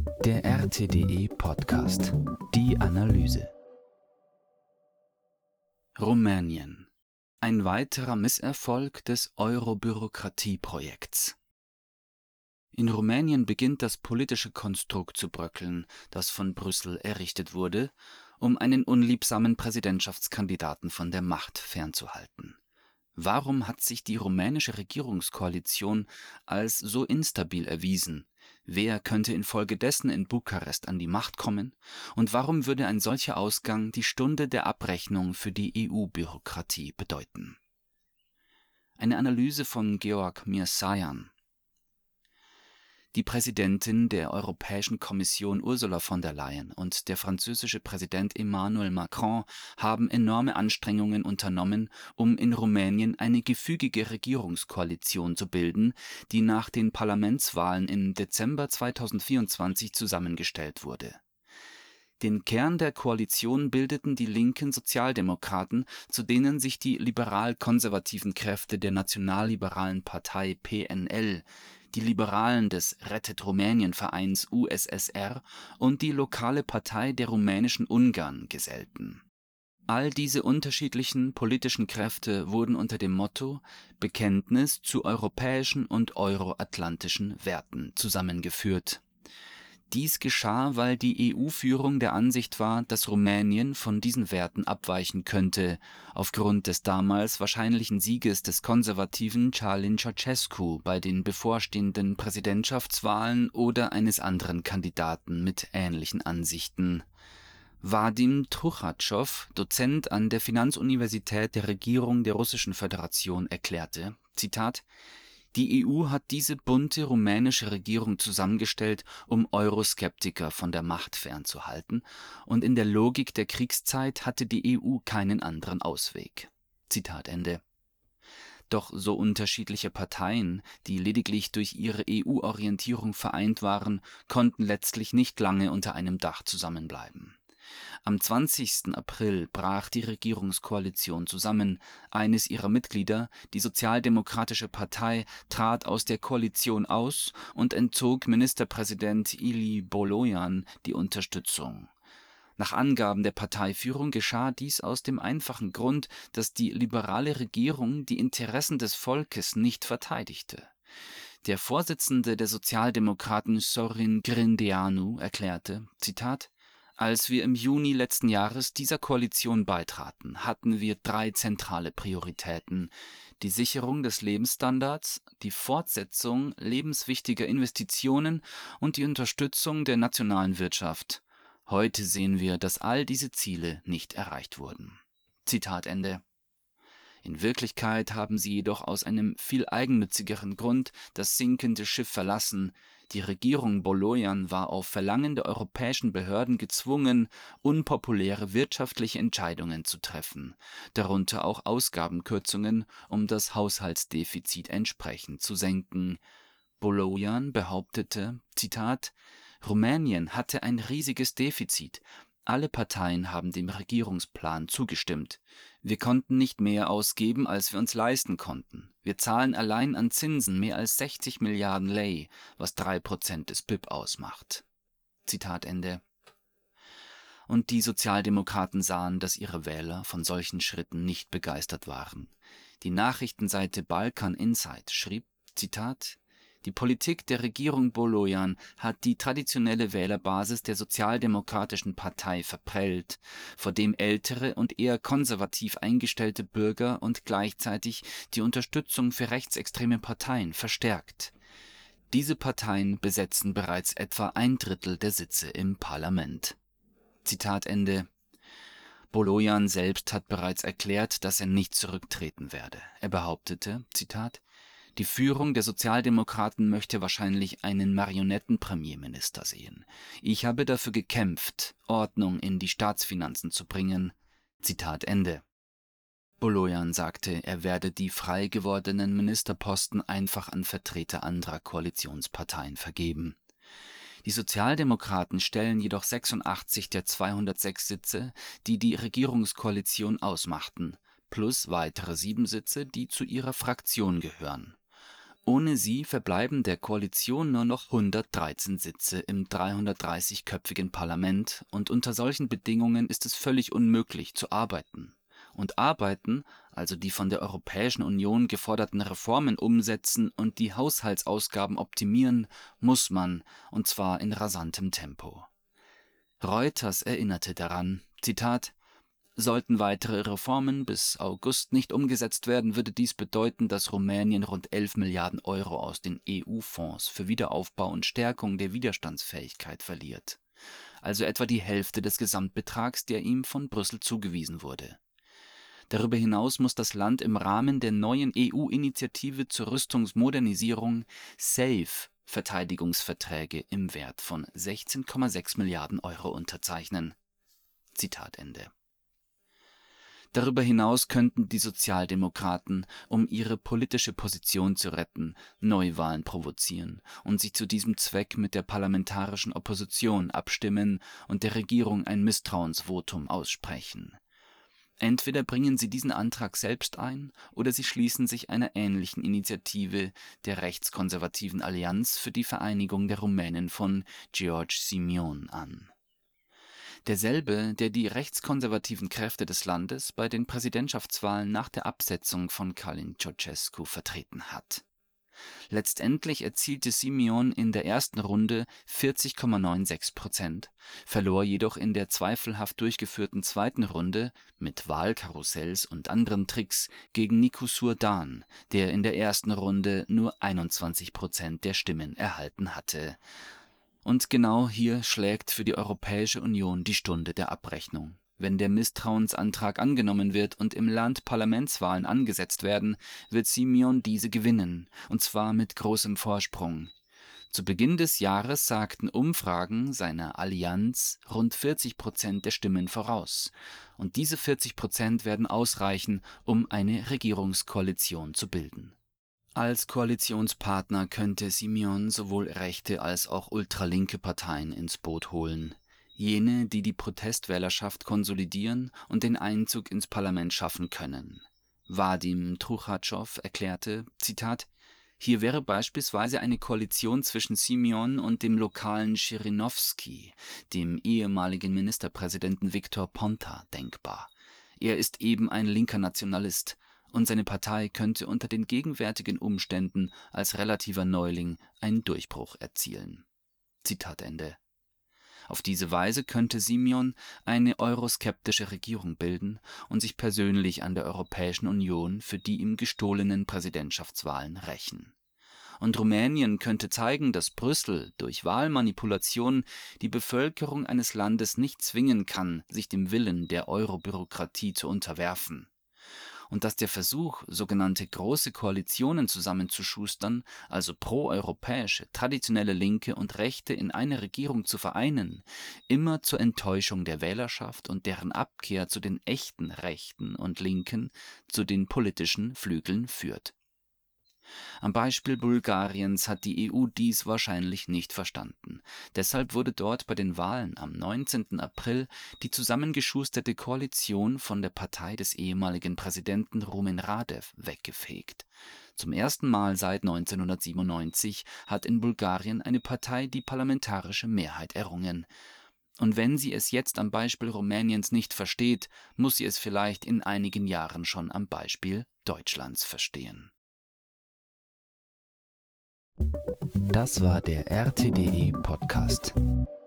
Der RTDE Podcast. Die Analyse. Rumänien. Ein weiterer Misserfolg des Euro-Bürokratie-Projekts. In Rumänien beginnt das politische Konstrukt zu bröckeln, das von Brüssel errichtet wurde, um einen unliebsamen Präsidentschaftskandidaten von der Macht fernzuhalten. Warum hat sich die rumänische Regierungskoalition als so instabil erwiesen? Wer könnte infolgedessen in Bukarest an die Macht kommen? Und warum würde ein solcher Ausgang die Stunde der Abrechnung für die EU-Bürokratie bedeuten? Eine Analyse von Georg Mirsayan. Die Präsidentin der Europäischen Kommission Ursula von der Leyen und der französische Präsident Emmanuel Macron haben enorme Anstrengungen unternommen, um in Rumänien eine gefügige Regierungskoalition zu bilden, die nach den Parlamentswahlen im Dezember 2024 zusammengestellt wurde. Den Kern der Koalition bildeten die linken Sozialdemokraten, zu denen sich die liberal-konservativen Kräfte der nationalliberalen Partei PNL, die Liberalen des Rettet-Rumänien-Vereins USSR und die lokale Partei der rumänischen Ungarn gesellten. All diese unterschiedlichen politischen Kräfte wurden unter dem Motto Bekenntnis zu europäischen und euroatlantischen Werten zusammengeführt. Dies geschah, weil die EU-Führung der Ansicht war, dass Rumänien von diesen Werten abweichen könnte, aufgrund des damals wahrscheinlichen Sieges des konservativen Călin Ceaușescu bei den bevorstehenden Präsidentschaftswahlen oder eines anderen Kandidaten mit ähnlichen Ansichten. Wadim Truchatschow, Dozent an der Finanzuniversität der Regierung der Russischen Föderation, erklärte, Zitat, die EU hat diese bunte rumänische Regierung zusammengestellt, um Euroskeptiker von der Macht fernzuhalten, und in der Logik der Kriegszeit hatte die EU keinen anderen Ausweg. Zitat Ende. Doch so unterschiedliche Parteien, die lediglich durch ihre EU-Orientierung vereint waren, konnten letztlich nicht lange unter einem Dach zusammenbleiben. Am 20. April brach die Regierungskoalition zusammen. Eines ihrer Mitglieder, die Sozialdemokratische Partei, trat aus der Koalition aus und entzog Ministerpräsident Ilie Bolojan die Unterstützung. Nach Angaben der Parteiführung geschah dies aus dem einfachen Grund, dass die liberale Regierung die Interessen des Volkes nicht verteidigte. Der Vorsitzende der Sozialdemokraten Sorin Grindeanu erklärte, Zitat, als wir im Juni letzten Jahres dieser Koalition beitraten, hatten wir 3 zentrale Prioritäten: die Sicherung des Lebensstandards, die Fortsetzung lebenswichtiger Investitionen und die Unterstützung der nationalen Wirtschaft. Heute sehen wir, dass all diese Ziele nicht erreicht wurden. Zitat Ende. In Wirklichkeit haben sie jedoch aus einem viel eigennützigeren Grund das sinkende Schiff verlassen. Die Regierung Bolojan war auf Verlangen der europäischen Behörden gezwungen, unpopuläre wirtschaftliche Entscheidungen zu treffen, darunter auch Ausgabenkürzungen, um das Haushaltsdefizit entsprechend zu senken. Bolojan behauptete, Zitat, Rumänien hatte ein riesiges Defizit. Alle Parteien haben dem Regierungsplan zugestimmt. Wir konnten nicht mehr ausgeben, als wir uns leisten konnten. Wir zahlen allein an Zinsen mehr als 60 Milliarden Lei, was 3% des BIP ausmacht. Zitat Ende. Und die Sozialdemokraten sahen, dass ihre Wähler von solchen Schritten nicht begeistert waren. Die Nachrichtenseite Balkan Insight schrieb, Zitat, die Politik der Regierung Bolojan hat die traditionelle Wählerbasis der Sozialdemokratischen Partei verprellt, vor dem ältere und eher konservativ eingestellte Bürger und gleichzeitig die Unterstützung für rechtsextreme Parteien verstärkt. Diese Parteien besetzen bereits etwa 1/3 der Sitze im Parlament. Zitat Ende. Bolojan selbst hat bereits erklärt, dass er nicht zurücktreten werde. Er behauptete, Zitat, die Führung der Sozialdemokraten möchte wahrscheinlich einen Marionetten-Premierminister sehen. Ich habe dafür gekämpft, Ordnung in die Staatsfinanzen zu bringen. Zitat Ende. Bolojan sagte, er werde die frei gewordenen Ministerposten einfach an Vertreter anderer Koalitionsparteien vergeben. Die Sozialdemokraten stellen jedoch 86 der 206 Sitze, die die Regierungskoalition ausmachten, plus weitere 7 Sitze, die zu ihrer Fraktion gehören. Ohne sie verbleiben der Koalition nur noch 113 Sitze im 330-köpfigen Parlament, und unter solchen Bedingungen ist es völlig unmöglich zu arbeiten. Und arbeiten, also die von der Europäischen Union geforderten Reformen umsetzen und die Haushaltsausgaben optimieren, muss man, und zwar in rasantem Tempo. Reuters erinnerte daran, Zitat: Sollten weitere Reformen bis August nicht umgesetzt werden, würde dies bedeuten, dass Rumänien rund 11 Milliarden Euro aus den EU-Fonds für Wiederaufbau und Stärkung der Widerstandsfähigkeit verliert. Also etwa die Hälfte des Gesamtbetrags, der ihm von Brüssel zugewiesen wurde. Darüber hinaus muss das Land im Rahmen der neuen EU-Initiative zur Rüstungsmodernisierung SAFE Verteidigungsverträge im Wert von 16,6 Milliarden Euro unterzeichnen. Zitat Ende. Darüber hinaus könnten die Sozialdemokraten, um ihre politische Position zu retten, Neuwahlen provozieren und sich zu diesem Zweck mit der parlamentarischen Opposition abstimmen und der Regierung ein Misstrauensvotum aussprechen. Entweder bringen sie diesen Antrag selbst ein oder sie schließen sich einer ähnlichen Initiative der rechtskonservativen Allianz für die Vereinigung der Rumänen von George Simion an. Derselbe, der die rechtskonservativen Kräfte des Landes bei den Präsidentschaftswahlen nach der Absetzung von Călin Ceaușescu vertreten hat. Letztendlich erzielte Simion in der ersten Runde 40,96%, verlor jedoch in der zweifelhaft durchgeführten zweiten Runde mit Wahlkarussells und anderen Tricks gegen Nicu Surdan, der in der ersten Runde nur 21% der Stimmen erhalten hatte. Und genau hier schlägt für die Europäische Union die Stunde der Abrechnung. Wenn der Misstrauensantrag angenommen wird und im Land Parlamentswahlen angesetzt werden, wird Simion diese gewinnen, und zwar mit großem Vorsprung. Zu Beginn des Jahres sagten Umfragen seiner Allianz rund 40% der Stimmen voraus. Und diese 40% werden ausreichen, um eine Regierungskoalition zu bilden. Als Koalitionspartner könnte Simion sowohl rechte als auch ultralinke Parteien ins Boot holen. Jene, die die Protestwählerschaft konsolidieren und den Einzug ins Parlament schaffen können. Vadim Truchatschow erklärte, Zitat: Hier wäre beispielsweise eine Koalition zwischen Simion und dem lokalen Zhirinovsky, dem ehemaligen Ministerpräsidenten Victor Ponta, denkbar. Er ist eben ein linker Nationalist, und seine Partei könnte unter den gegenwärtigen Umständen als relativer Neuling einen Durchbruch erzielen. Zitat Ende. Auf diese Weise könnte Simion eine euroskeptische Regierung bilden und sich persönlich an der Europäischen Union für die ihm gestohlenen Präsidentschaftswahlen rächen. Und Rumänien könnte zeigen, dass Brüssel durch Wahlmanipulation die Bevölkerung eines Landes nicht zwingen kann, sich dem Willen der Eurobürokratie zu unterwerfen. Und dass der Versuch, sogenannte große Koalitionen zusammenzuschustern, also proeuropäische, traditionelle Linke und Rechte in eine Regierung zu vereinen, immer zur Enttäuschung der Wählerschaft und deren Abkehr zu den echten Rechten und Linken, zu den politischen Flügeln führt. Am Beispiel Bulgariens hat die EU dies wahrscheinlich nicht verstanden. Deshalb wurde dort bei den Wahlen am 19. April die zusammengeschusterte Koalition von der Partei des ehemaligen Präsidenten Rumen Radev weggefegt. Zum ersten Mal seit 1997 hat in Bulgarien eine Partei die parlamentarische Mehrheit errungen. Und wenn sie es jetzt am Beispiel Rumäniens nicht versteht, muss sie es vielleicht in einigen Jahren schon am Beispiel Deutschlands verstehen. Das war der RTDE Podcast.